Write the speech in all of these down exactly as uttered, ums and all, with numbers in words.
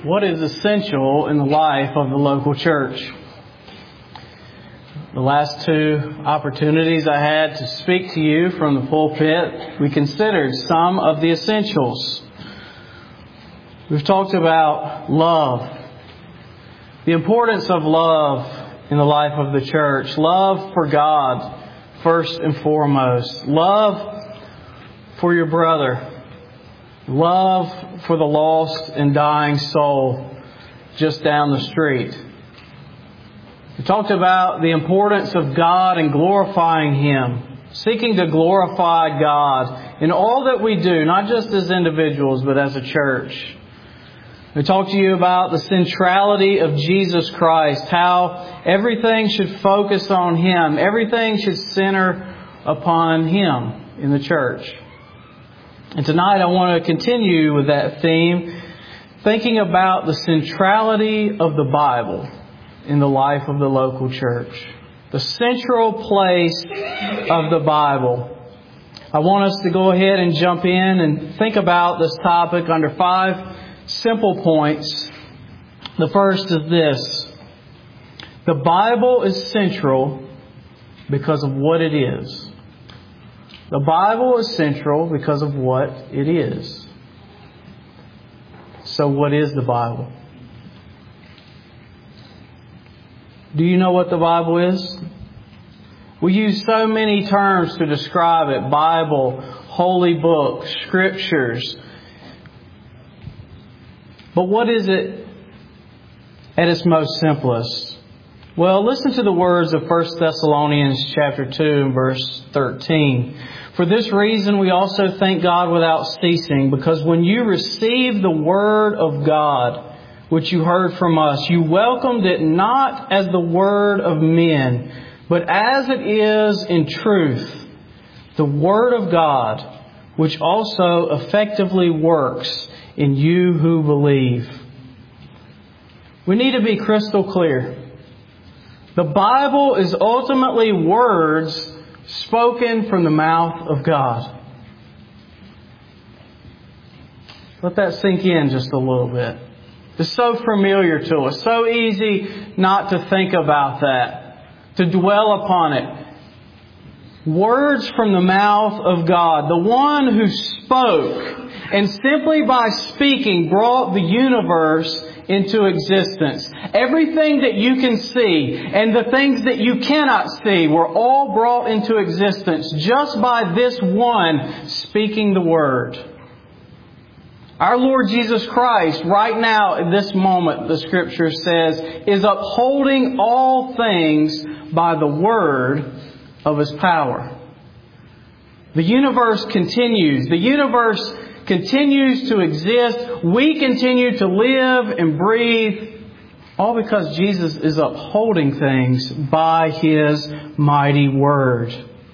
What is essential in the life of the local church? The last two opportunities I had to speak to you from the pulpit, we considered some of the essentials. We've talked about love, the importance of love in the life of the church. Love for God, first and foremost. Love for your brother. Love for the lost and dying soul just down the street. We talked about the importance of God and glorifying Him, seeking to glorify God in all that we do, not just as individuals, but as a church. We talked to you about the centrality of Jesus Christ, how everything should focus on Him, everything should center upon Him in the church. And tonight I want to continue with that theme, thinking about the centrality of the Bible in the life of the local church. The central place of the Bible. I want us to go ahead and jump in and think about this topic under five simple points. The first is this: the Bible is central because of what it is. The Bible is central because of what it is. So what is the Bible? Do you know what the Bible is? We use so many terms to describe it: Bible, holy book, scriptures. But what is it at its most simplest? Well, listen to the words of First Thessalonians chapter two and verse thirteen. For this reason we also thank God without ceasing, because when you received the word of God, which you heard from us, you welcomed it not as the word of men, but as it is in truth, the word of God, which also effectively works in you who believe. We need to be crystal clear. The Bible is ultimately words spoken from the mouth of God. Let that sink in just a little bit. It's so familiar to us. So easy not to think about that, to dwell upon it. Words from the mouth of God, the one who spoke and simply by speaking brought the universe into existence. Everything that you can see and the things that you cannot see were all brought into existence just by this one speaking the word. Our Lord Jesus Christ, right now at this moment, the Scripture says, is upholding all things by the word of His power. The universe continues. The universe continues to exist. We continue to live and breathe, all because Jesus is upholding things by His mighty word.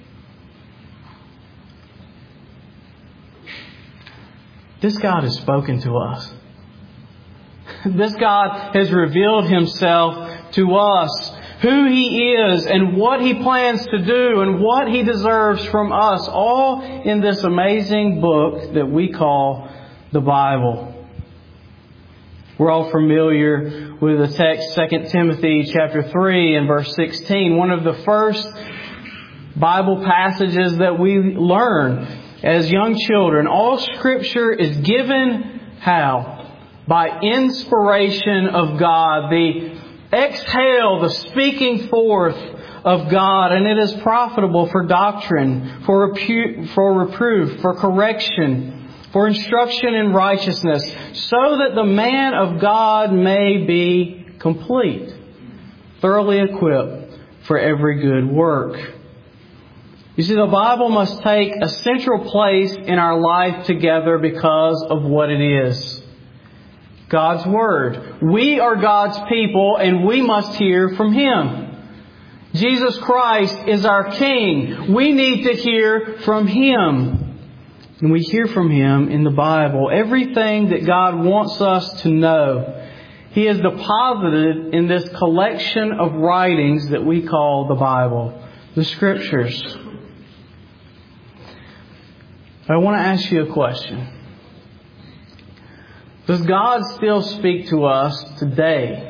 This God has spoken to us. This God has revealed Himself to us, who He is and what He plans to do and what He deserves from us, all in this amazing book that we call the Bible. We're all familiar with the text, Second Timothy chapter three and verse sixteen, one of the first Bible passages that we learn as young children. All Scripture is given how? By inspiration of God, the exhale, the speaking forth of God, and it is profitable for doctrine, for repu- for reproof, for correction, for instruction in righteousness, so that the man of God may be complete, thoroughly equipped for every good work. You see, the Bible must take a central place in our life together because of what it is. God's Word. We are God's people and we must hear from Him. Jesus Christ is our King. We need to hear from Him. And we hear from Him in the Bible. Everything that God wants us to know, He has deposited in this collection of writings that we call the Bible, the Scriptures. I want to ask you a question. Does God still speak to us today?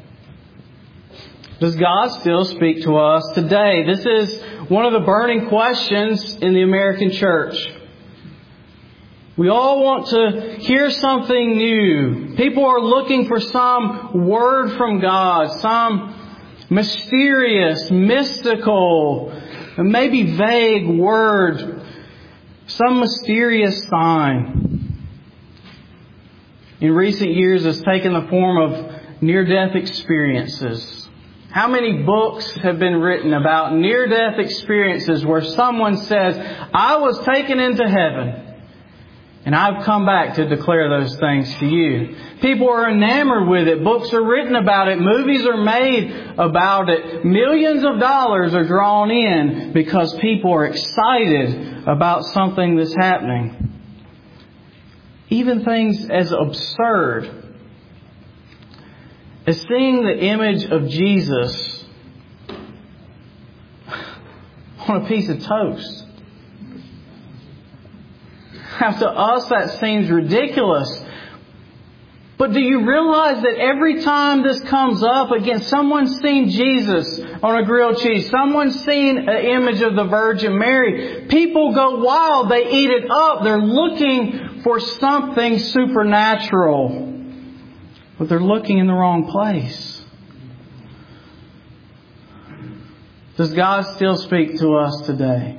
Does God still speak to us today? This is one of the burning questions in the American church. We all want to hear something new. People are looking for some word from God, some mysterious, mystical, maybe vague word, some mysterious sign. In recent years, it's taken the form of near-death experiences. How many books have been written about near-death experiences where someone says, I was taken into heaven and I've come back to declare those things to you. People are enamored with it. Books are written about it. Movies are made about it. Millions of dollars are drawn in because people are excited about something that's happening. Even things as absurd as seeing the image of Jesus on a piece of toast. Now, to us, that seems ridiculous. But do you realize that every time this comes up, again, someone's seen Jesus on a grilled cheese. Someone's seen an image of the Virgin Mary. People go wild. They eat it up. They're looking for something supernatural. But they're looking in the wrong place. Does God still speak to us today?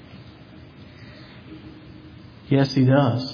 Yes, He does.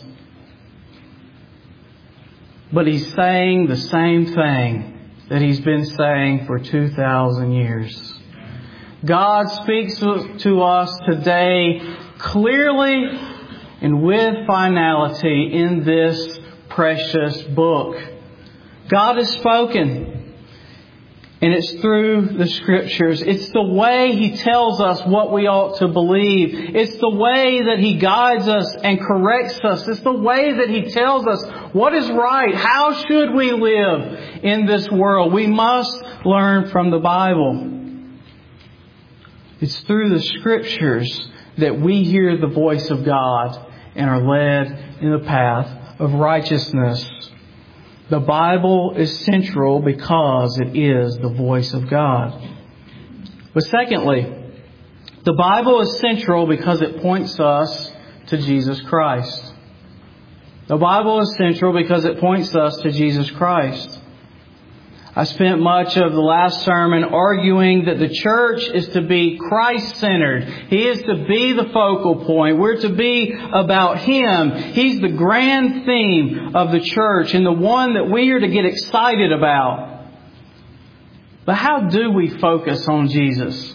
But He's saying the same thing that He's been saying for two thousand years. God speaks to us today clearly and with finality in this precious book. God has spoken, and it's through the Scriptures. It's the way He tells us what we ought to believe. It's the way that He guides us and corrects us. It's the way that He tells us what is right. How should we live in this world? We must learn from the Bible. It's through the Scriptures that we hear the voice of God and are led in the path of righteousness. The Bible is central because it is the voice of God. But secondly, the Bible is central because it points us to Jesus Christ. The Bible is central because it points us to Jesus Christ. I spent much of the last sermon arguing that the church is to be Christ-centered. He is to be the focal point. We're to be about Him. He's the grand theme of the church and the one that we are to get excited about. But how do we focus on Jesus?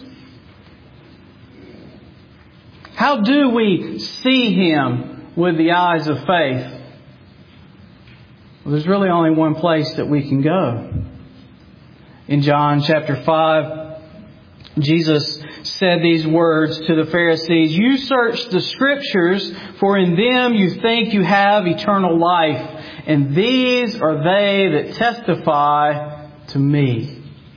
How do we see Him with the eyes of faith? Well, there's really only one place that we can go. In John chapter five, Jesus said these words to the Pharisees, "You search the Scriptures, for in them you think you have eternal life, and these are they that testify to me."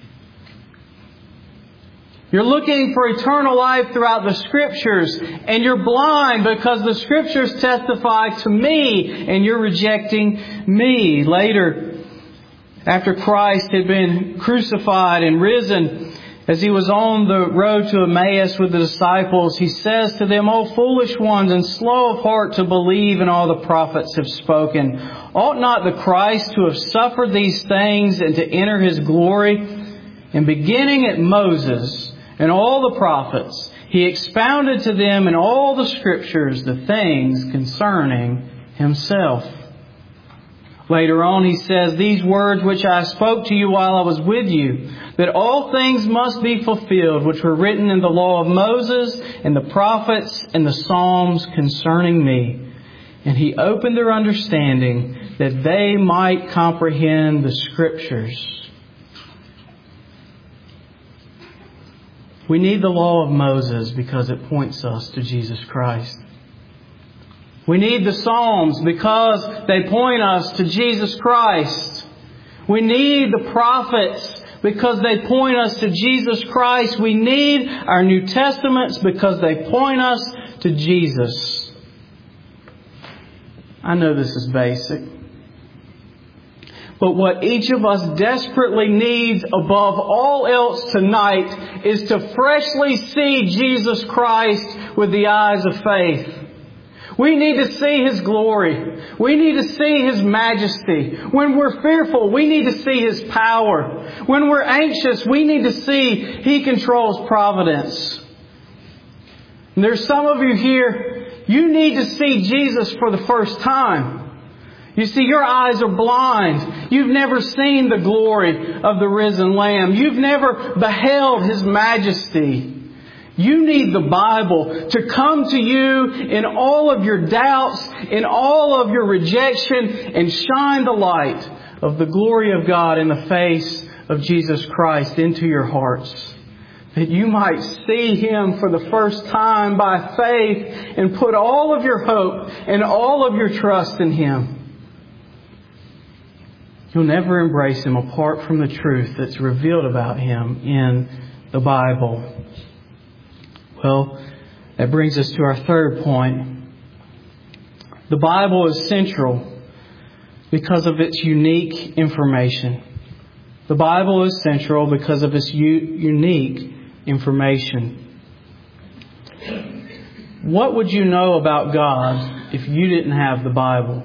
You're looking for eternal life throughout the Scriptures, and you're blind because the Scriptures testify to me, and you're rejecting me. Later, after Christ had been crucified and risen, as He was on the road to Emmaus with the disciples, He says to them, "O foolish ones, and slow of heart to believe in all the prophets have spoken. Ought not the Christ to have suffered these things and to enter His glory?" And beginning at Moses and all the prophets, He expounded to them in all the Scriptures the things concerning Himself. Later on, He says, "These words which I spoke to you while I was with you, that all things must be fulfilled, which were written in the law of Moses and the prophets and the Psalms concerning me." And He opened their understanding that they might comprehend the Scriptures. We need the law of Moses because it points us to Jesus Christ. We need the Psalms because they point us to Jesus Christ. We need the prophets because they point us to Jesus Christ. We need our New Testaments because they point us to Jesus. I know this is basic. But what each of us desperately needs above all else tonight is to freshly see Jesus Christ with the eyes of faith. We need to see His glory. We need to see His majesty. When we're fearful, we need to see His power. When we're anxious, we need to see He controls providence. And there's some of you here, you need to see Jesus for the first time. You see, your eyes are blind. You've never seen the glory of the risen Lamb. You've never beheld His majesty. You need the Bible to come to you in all of your doubts, in all of your rejection, and shine the light of the glory of God in the face of Jesus Christ into your hearts. That you might see Him for the first time by faith and put all of your hope and all of your trust in Him. You'll never embrace Him apart from the truth that's revealed about Him in the Bible. Well, that brings us to our third point. The Bible is central because of its unique information. The Bible is central because of its u- unique information. What would you know about God if you didn't have the Bible?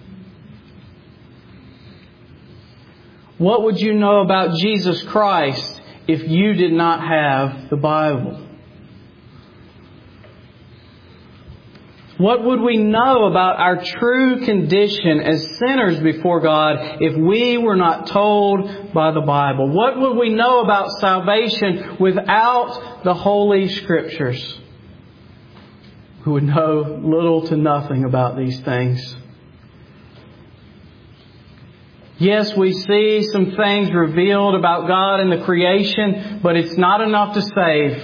What would you know about Jesus Christ if you did not have the Bible? What would we know about our true condition as sinners before God if we were not told by the Bible? What would we know about salvation without the Holy Scriptures? We would know little to nothing about these things. Yes, we see some things revealed about God in the creation, but it's not enough to save.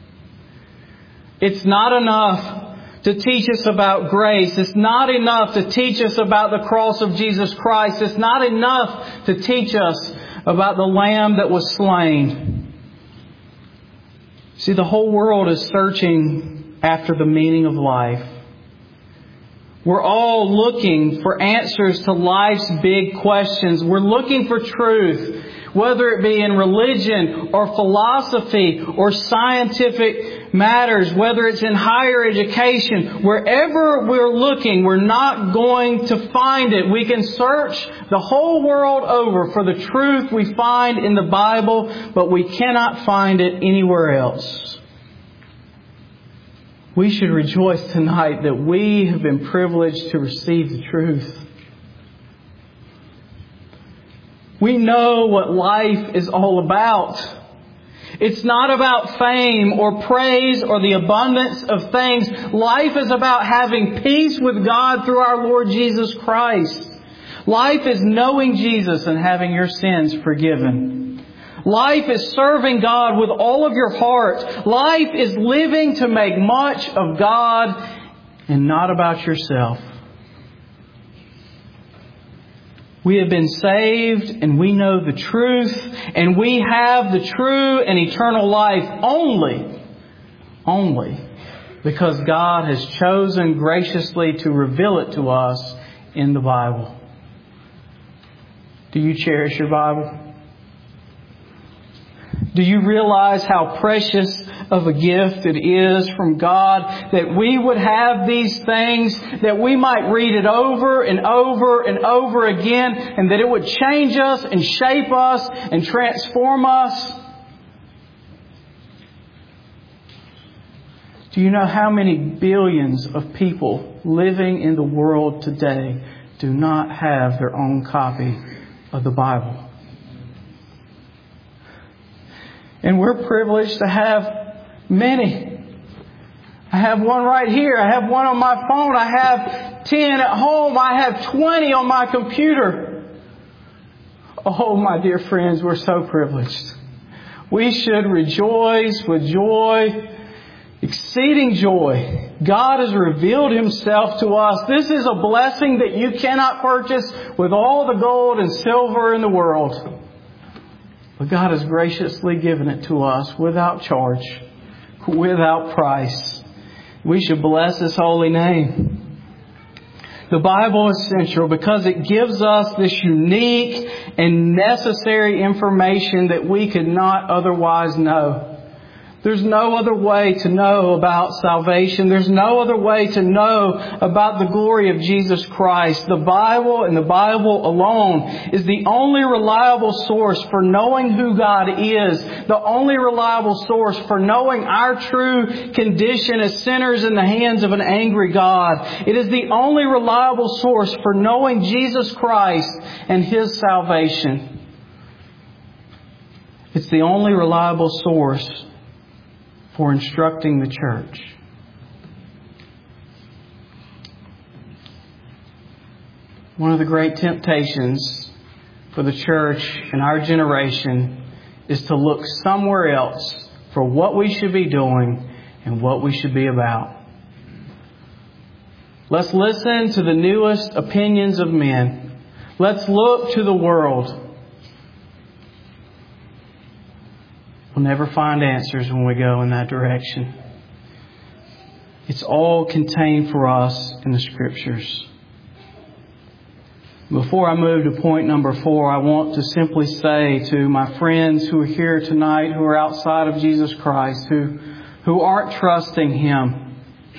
It's not enough to teach us about grace. It's not enough to teach us about the cross of Jesus Christ. It's not enough to teach us about the Lamb that was slain. See, the whole world is searching after the meaning of life. We're all looking for answers to life's big questions. We're looking for truth, whether it be in religion or philosophy or scientific matters, whether it's in higher education. Wherever we're looking, we're not going to find it. We can search the whole world over for the truth we find in the Bible, but we cannot find it anywhere else. We should rejoice tonight that we have been privileged to receive the truth. We know what life is all about. It's not about fame or praise or the abundance of things. Life is about having peace with God through our Lord Jesus Christ. Life is knowing Jesus and having your sins forgiven. Life is serving God with all of your heart. Life is living to make much of God and not about yourself. We have been saved and we know the truth, and we have the true and eternal life only, only because God has chosen graciously to reveal it to us in the Bible. Do you cherish your Bible? Do you realize how precious of a gift it is from God that we would have these things, that we might read it over and over and over again, and that it would change us and shape us and transform us? Do you know how many billions of people living in the world today do not have their own copy of the Bible? And we're privileged to have many. I have one right here. I have one on my phone. I have ten at home. I have twenty on my computer. Oh, my dear friends, we're so privileged. We should rejoice with joy, exceeding joy. God has revealed Himself to us. This is a blessing that you cannot purchase with all the gold and silver in the world. But God has graciously given it to us without charge, without price. We should bless His holy name. The Bible is central because it gives us this unique and necessary information that we could not otherwise know. There's no other way to know about salvation. There's no other way to know about the glory of Jesus Christ. The Bible and the Bible alone is the only reliable source for knowing who God is. The only reliable source for knowing our true condition as sinners in the hands of an angry God. It is the only reliable source for knowing Jesus Christ and His salvation. It's the only reliable source for instructing the church. One of the great temptations for the church in our generation is to look somewhere else for what we should be doing and what we should be about. Let's listen to the newest opinions of men. Let's look to the world. We'll never find answers when we go in that direction. It's all contained for us in the Scriptures. Before I move to point number four, I want to simply say to my friends who are here tonight, who are outside of Jesus Christ, who, who aren't trusting Him,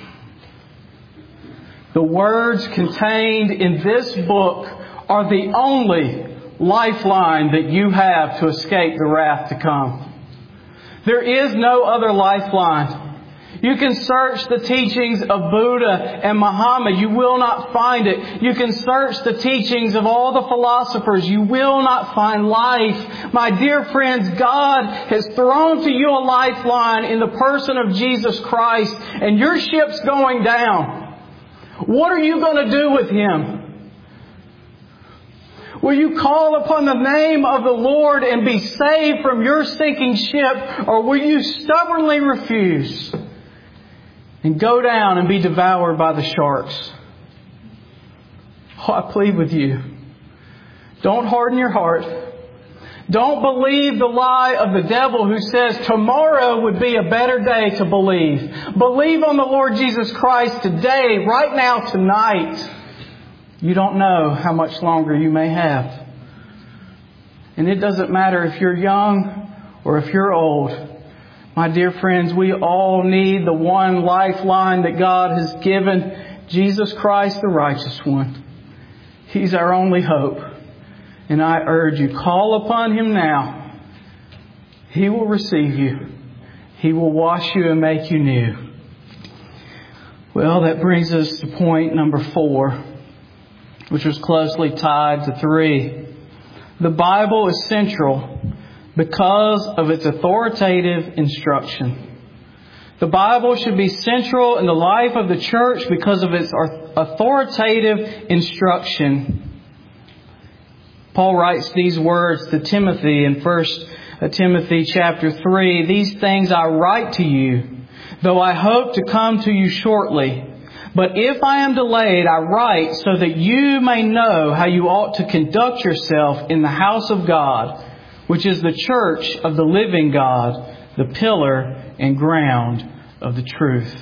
the words contained in this book are the only lifeline that you have to escape the wrath to come. There is no other lifeline. You can search the teachings of Buddha and Muhammad. You will not find it. You can search the teachings of all the philosophers. You will not find life. My dear friends, God has thrown to you a lifeline in the person of Jesus Christ, and your ship's going down. What are you going to do with Him? Will you call upon the name of the Lord and be saved from your sinking ship? Or will you stubbornly refuse and go down and be devoured by the sharks? Oh, I plead with you. Don't harden your heart. Don't believe the lie of the devil who says tomorrow would be a better day to believe. Believe on the Lord Jesus Christ today, right now, tonight. You don't know how much longer you may have. And it doesn't matter if you're young or if you're old. My dear friends, we all need the one lifeline that God has given, Jesus Christ, the righteous one. He's our only hope. And I urge you, call upon Him now. He will receive you. He will wash you and make you new. Well, that brings us to point number four, which was closely tied to three. The Bible is central because of its authoritative instruction. The Bible should be central in the life of the church because of its authoritative instruction. Paul writes these words to Timothy in First Timothy chapter three. These things I write to you, though I hope to come to you shortly. But if I am delayed, I write so that you may know how you ought to conduct yourself in the house of God, which is the church of the living God, the pillar and ground of the truth.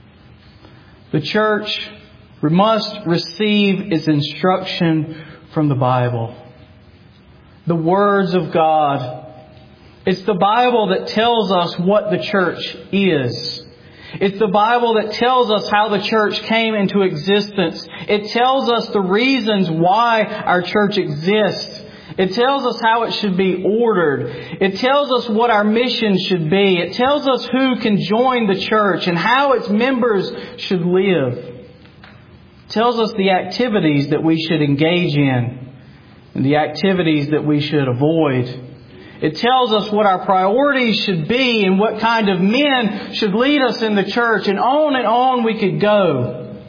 The church must receive its instruction from the Bible, the words of God. It's the Bible that tells us what the church is. It's the Bible that tells us how the church came into existence. It tells us the reasons why our church exists. It tells us how it should be ordered. It tells us what our mission should be. It tells us who can join the church and how its members should live. It tells us the activities that we should engage in and the activities that we should avoid. It tells us what our priorities should be and what kind of men should lead us in the church. And on and on we could go.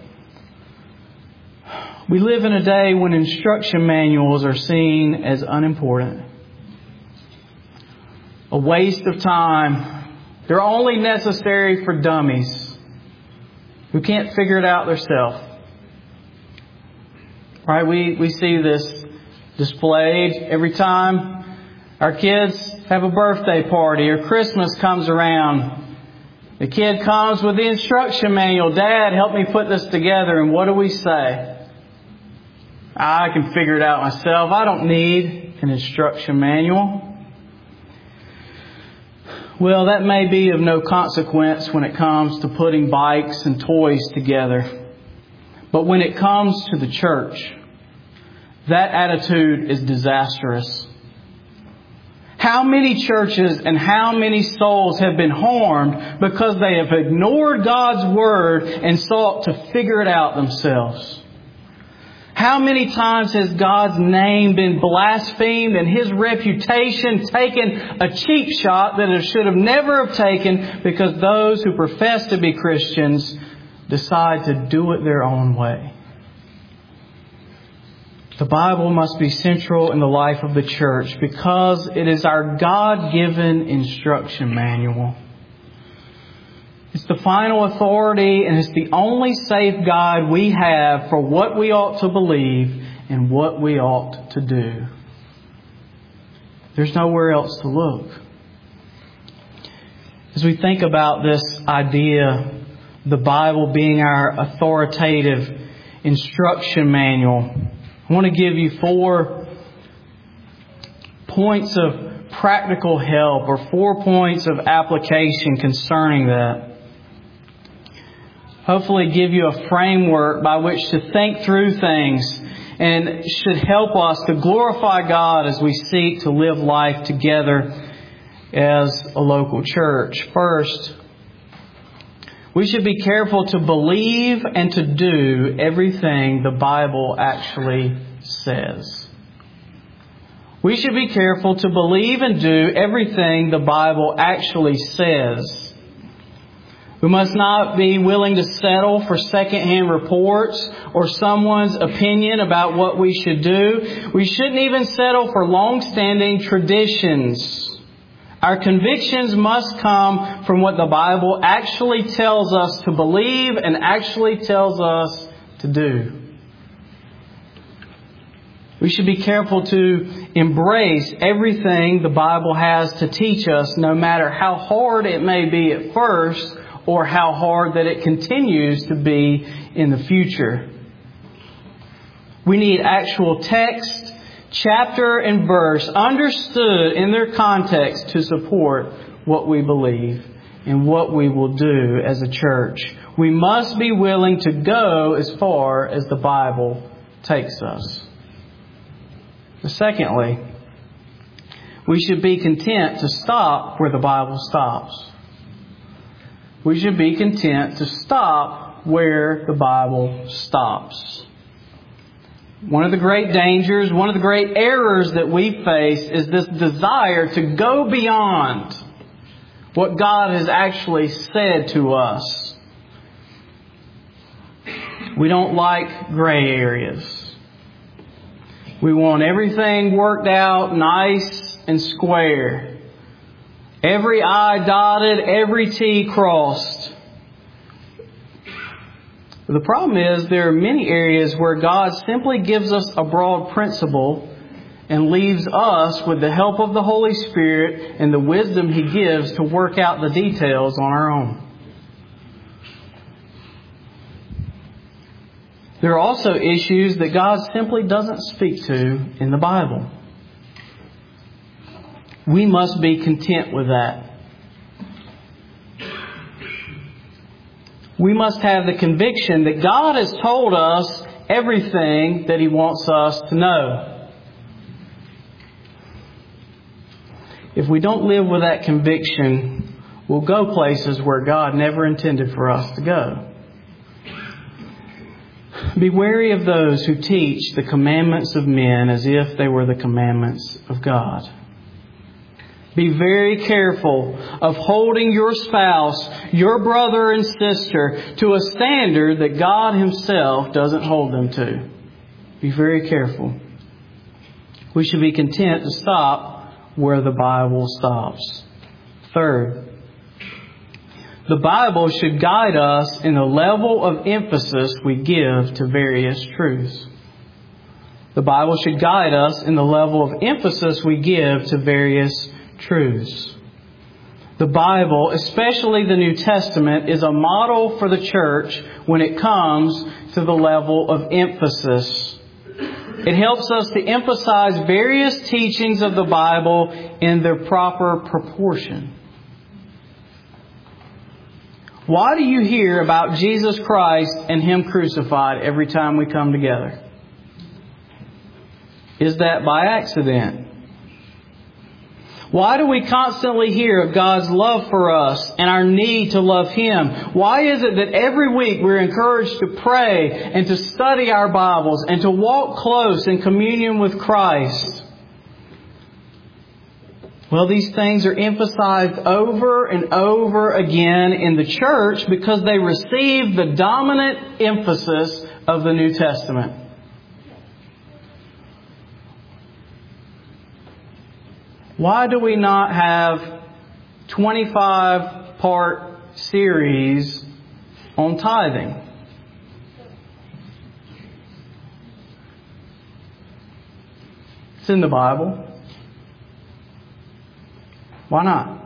We live in a day when instruction manuals are seen as unimportant. A waste of time. They're only necessary for dummies who can't figure it out themselves. Right? We, we see this displayed every time our kids have a birthday party or Christmas comes around. The kid comes with the instruction manual. Dad, help me put this together. And what do we say? I can figure it out myself. I don't need an instruction manual. Well, that may be of no consequence when it comes to putting bikes and toys together. But when it comes to the church, that attitude is disastrous. How many churches and how many souls have been harmed because they have ignored God's Word and sought to figure it out themselves? How many times has God's name been blasphemed and His reputation taken a cheap shot that it should have never have taken because those who profess to be Christians decide to do it their own way? The Bible must be central in the life of the church because it is our God-given instruction manual. It's the final authority and it's the only safe guide we have for what we ought to believe and what we ought to do. There's nowhere else to look. As we think about this idea, the Bible being our authoritative instruction manual, I want to give you four points of practical help or four points of application concerning that. Hopefully give you a framework by which to think through things and should help us to glorify God as we seek to live life together as a local church. First, we should be careful to believe and to do everything the Bible actually says. We should be careful to believe and do everything the Bible actually says. We must not be willing to settle for secondhand reports or someone's opinion about what we should do. We shouldn't even settle for long-standing traditions. Our convictions must come from what the Bible actually tells us to believe and actually tells us to do. We should be careful to embrace everything the Bible has to teach us, no matter how hard it may be at first or how hard that it continues to be in the future. We need actual text, chapter and verse understood in their context to support what we believe and what we will do as a church. We must be willing to go as far as the Bible takes us. Secondly, we should be content to stop where the Bible stops. We should be content to stop where the Bible stops. One of the great dangers, one of the great errors that we face is this desire to go beyond what God has actually said to us. We don't like gray areas. We want everything worked out nice and square. Every I dotted, every T crossed. The problem is there are many areas where God simply gives us a broad principle and leaves us with the help of the Holy Spirit and the wisdom He gives to work out the details on our own. There are also issues that God simply doesn't speak to in the Bible. We must be content with that. We must have the conviction that God has told us everything that He wants us to know. If we don't live with that conviction, we'll go places where God never intended for us to go. Be wary of those who teach the commandments of men as if they were the commandments of God. Be very careful of holding your spouse, your brother and sister, to a standard that God Himself doesn't hold them to. Be very careful. We should be content to stop where the Bible stops. Third, the Bible should guide us in the level of emphasis we give to various truths. The Bible should guide us in the level of emphasis we give to various truths. The Bible, especially the New Testament, is a model for the church when it comes to the level of emphasis. It helps us to emphasize various teachings of the Bible in their proper proportion. Why do you hear about Jesus Christ and Him crucified every time we come together? Is that by accident? Why do we constantly hear of God's love for us and our need to love Him? Why is it that every week we're encouraged to pray and to study our Bibles and to walk close in communion with Christ? Well, these things are emphasized over and over again in the church because they receive the dominant emphasis of the New Testament. Why do we not have twenty-five part series on tithing? It's in the Bible. Why not?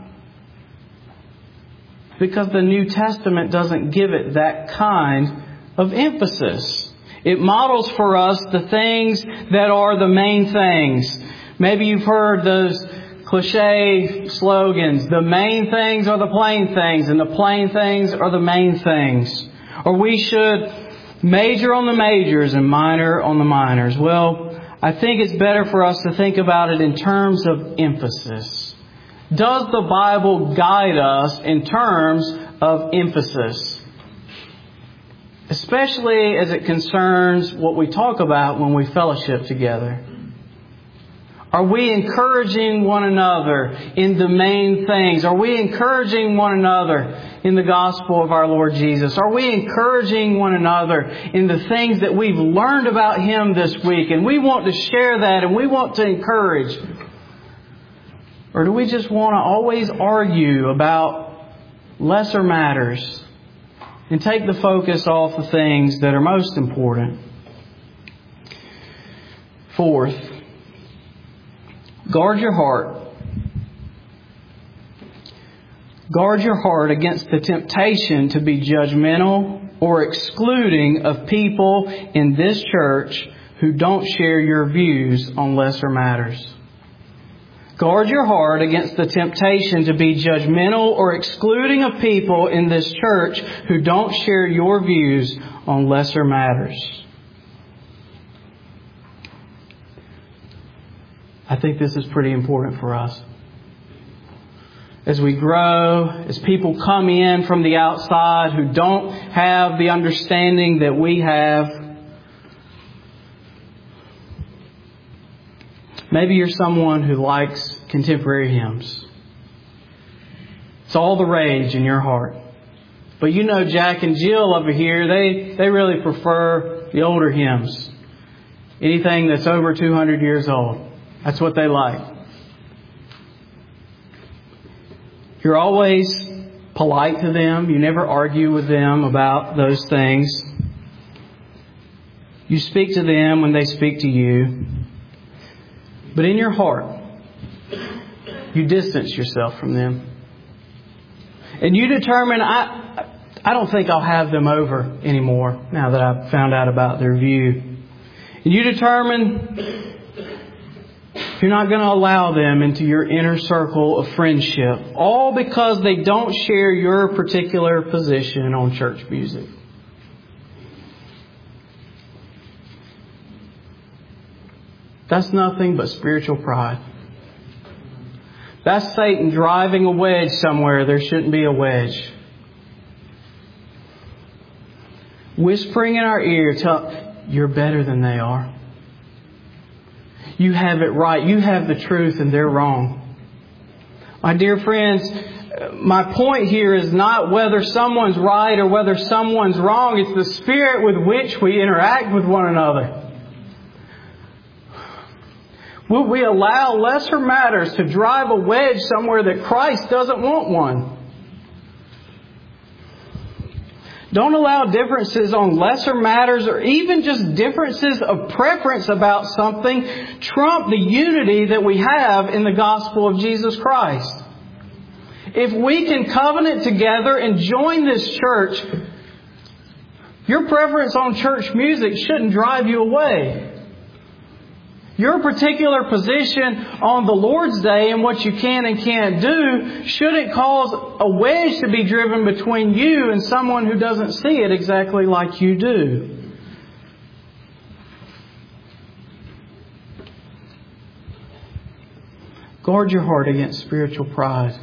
Because the New Testament doesn't give it that kind of emphasis. It models for us the things that are the main things. Maybe you've heard those cliche slogans, the main things are the plain things, and the plain things are the main things. Or we should major on the majors and minor on the minors. Well, I think it's better for us to think about it in terms of emphasis. Does the Bible guide us in terms of emphasis? Especially as it concerns what we talk about when we fellowship together. Are we encouraging one another in the main things? Are we encouraging one another in the gospel of our Lord Jesus? Are we encouraging one another in the things that we've learned about Him this week? And we want to share that and we want to encourage. Or do we just want to always argue about lesser matters and take the focus off the things that are most important? Fourth, guard your heart. Guard your heart against the temptation to be judgmental or excluding of people in this church who don't share your views on lesser matters. Guard your heart against the temptation to be judgmental or excluding of people in this church who don't share your views on lesser matters. I think this is pretty important for us. As we grow, as people come in from the outside who don't have the understanding that we have, maybe you're someone who likes contemporary hymns. It's all the rage in your heart. But you know Jack and Jill over here, they, they really prefer the older hymns. Anything that's over two hundred years old. That's what they like. You're always polite to them. You never argue with them about those things. You speak to them when they speak to you. But in your heart, you distance yourself from them. And you determine, I, I don't think I'll have them over anymore now that I've found out about their view. And you determine you're not going to allow them into your inner circle of friendship, all because they don't share your particular position on church music. That's nothing but spiritual pride. That's Satan driving a wedge somewhere there shouldn't be a wedge. Whispering in our ear, tell, you're better than they are. You have it right. You have the truth and they're wrong. My dear friends, my point here is not whether someone's right or whether someone's wrong. It's the spirit with which we interact with one another. Will we allow lesser matters to drive a wedge somewhere that Christ doesn't want one? Don't allow differences on lesser matters or even just differences of preference about something trump the unity that we have in the gospel of Jesus Christ. If we can covenant together and join this church, your preference on church music shouldn't drive you away. Your particular position on the Lord's Day and what you can and can't do shouldn't cause a wedge to be driven between you and someone who doesn't see it exactly like you do. Guard your heart against spiritual pride.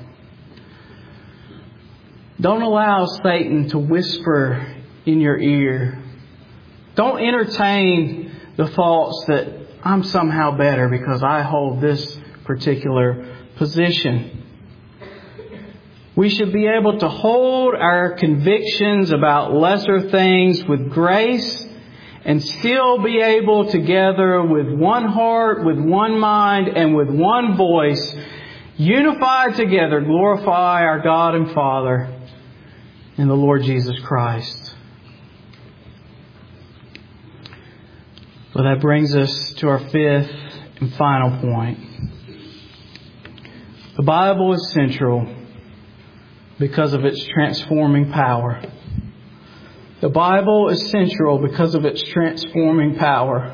Don't allow Satan to whisper in your ear. Don't entertain the thoughts that I'm somehow better because I hold this particular position. We should be able to hold our convictions about lesser things with grace and still be able together with one heart, with one mind, and with one voice, unified together, glorify our God and Father in the Lord Jesus Christ. Well, that brings us to our fifth and final point. The Bible is central because of its transforming power. The Bible is central because of its transforming power.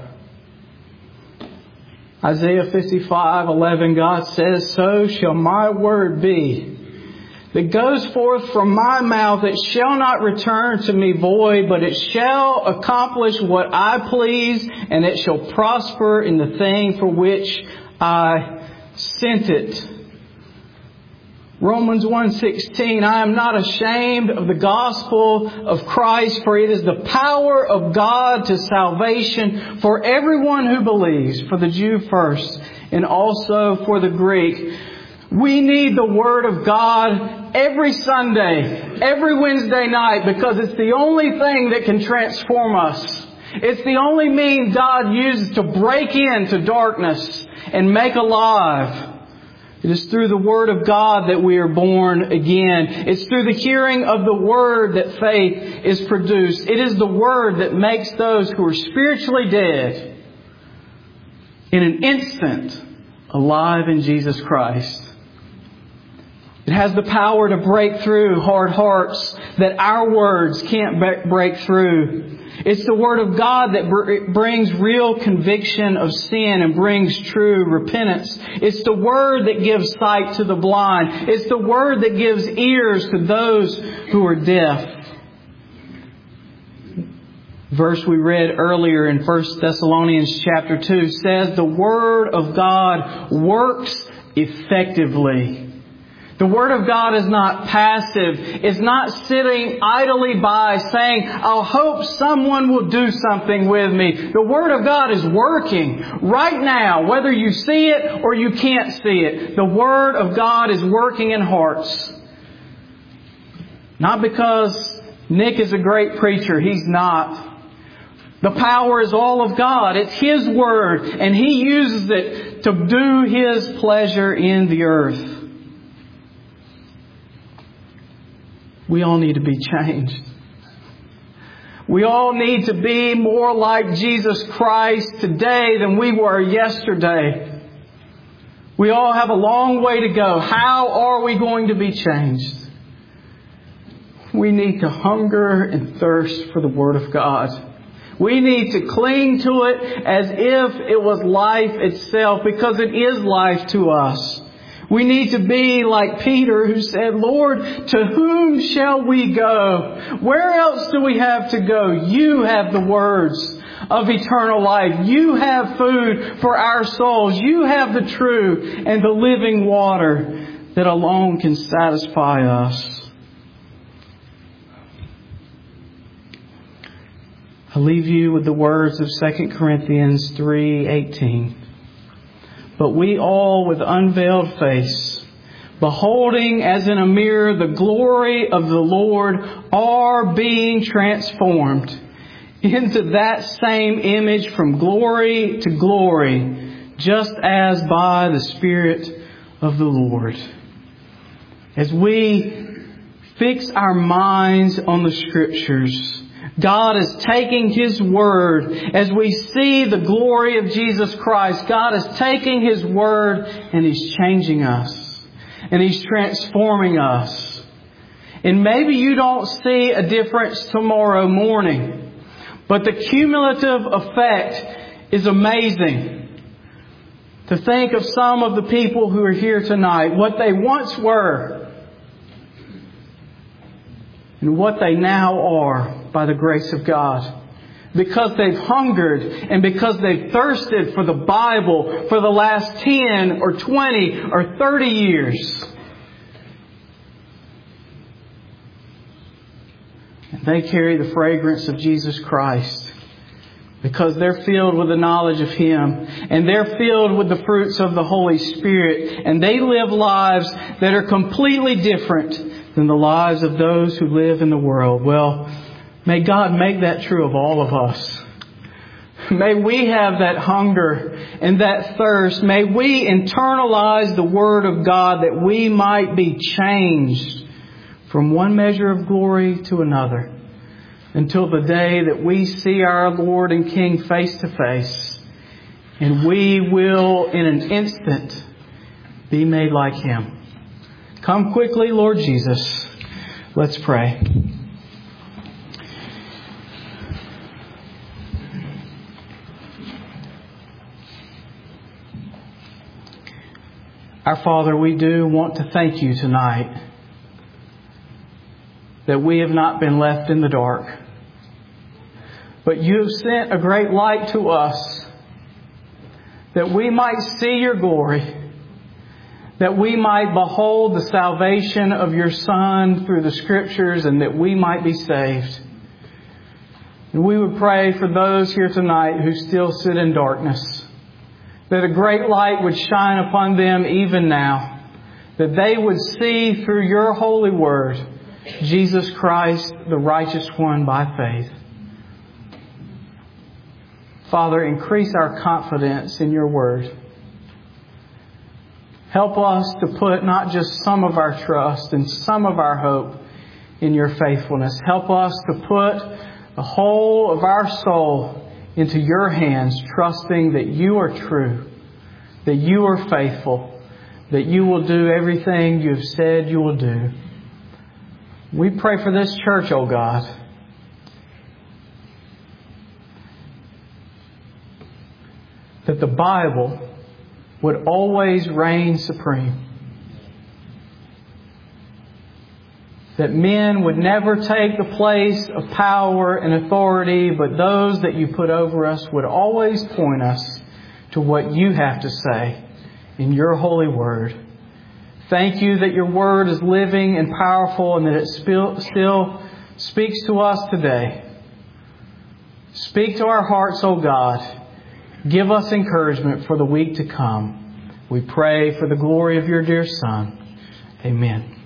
Isaiah fifty-five eleven, God says, "So shall my word be that goes forth from my mouth. It shall not return to me void, but it shall accomplish what I please, and it shall prosper in the thing for which I sent it." Romans one sixteen, "I am not ashamed of the gospel of Christ, for it is the power of God to salvation for everyone who believes, for the Jew first, and also for the Greek." We need the Word of God every Sunday, every Wednesday night, because it's the only thing that can transform us. It's the only means God uses to break into darkness and make alive. It is through the Word of God that we are born again. It's through the hearing of the Word that faith is produced. It is the Word that makes those who are spiritually dead in an instant alive in Jesus Christ. It has the power to break through hard hearts that our words can't break through. It's the Word of God that br- brings real conviction of sin and brings true repentance. It's the Word that gives sight to the blind. It's the Word that gives ears to those who are deaf. Verse we read earlier in First Thessalonians chapter two says the Word of God works effectively. The Word of God is not passive. It's not sitting idly by saying, "I'll hope someone will do something with me." The Word of God is working right now, whether you see it or you can't see it. The Word of God is working in hearts. Not because Nick is a great preacher. He's not. The power is all of God. It's His Word, and He uses it to do His pleasure in the earth. We all need to be changed. We all need to be more like Jesus Christ today than we were yesterday. We all have a long way to go. How are we going to be changed? We need to hunger and thirst for the Word of God. We need to cling to it as if it was life itself, because it is life to us. We need to be like Peter, who said, "Lord, to whom shall we go? Where else do we have to go? You have the words of eternal life. You have food for our souls. You have the true and the living water that alone can satisfy us." I leave you with the words of Second Corinthians three eighteen. "But we all with unveiled face, beholding as in a mirror the glory of the Lord, are being transformed into that same image from glory to glory, just as by the Spirit of the Lord." As we fix our minds on the Scriptures, God is taking His Word. As we see the glory of Jesus Christ, God is taking His Word and He's changing us. And He's transforming us. And maybe you don't see a difference tomorrow morning, but the cumulative effect is amazing. To think of some of the people who are here tonight, what they once were, and what they now are by the grace of God. Because they've hungered and because they've thirsted for the Bible for the last ten or twenty or thirty years. And they carry the fragrance of Jesus Christ. Because they're filled with the knowledge of Him. And they're filled with the fruits of the Holy Spirit. And they live lives that are completely different than the lives of those who live in the world. Well, may God make that true of all of us. May we have that hunger and that thirst. May we internalize the Word of God that we might be changed from one measure of glory to another, until the day that we see our Lord and King face to face, and we will in an instant be made like Him. Come quickly, Lord Jesus. Let's pray. Our Father, we do want to thank You tonight that we have not been left in the dark. But You have sent a great light to us that we might see Your glory, that we might behold the salvation of Your Son through the Scriptures, and that we might be saved. And we would pray for those here tonight who still sit in darkness, that a great light would shine upon them even now, that they would see through Your holy word Jesus Christ, the righteous one by faith. Father, increase our confidence in Your word. Help us to put not just some of our trust and some of our hope in Your faithfulness. Help us to put the whole of our soul into Your hands, trusting that You are true, that You are faithful, that You will do everything You have said You will do. We pray for this church, O God. That the Bible would always reign supreme. That men would never take the place of power and authority, but those that You put over us would always point us to what You have to say in Your holy word. Thank You that Your word is living and powerful, and that it still speaks to us today. Speak to our hearts, O God. Give us encouragement for the week to come. We pray for the glory of Your dear Son. Amen.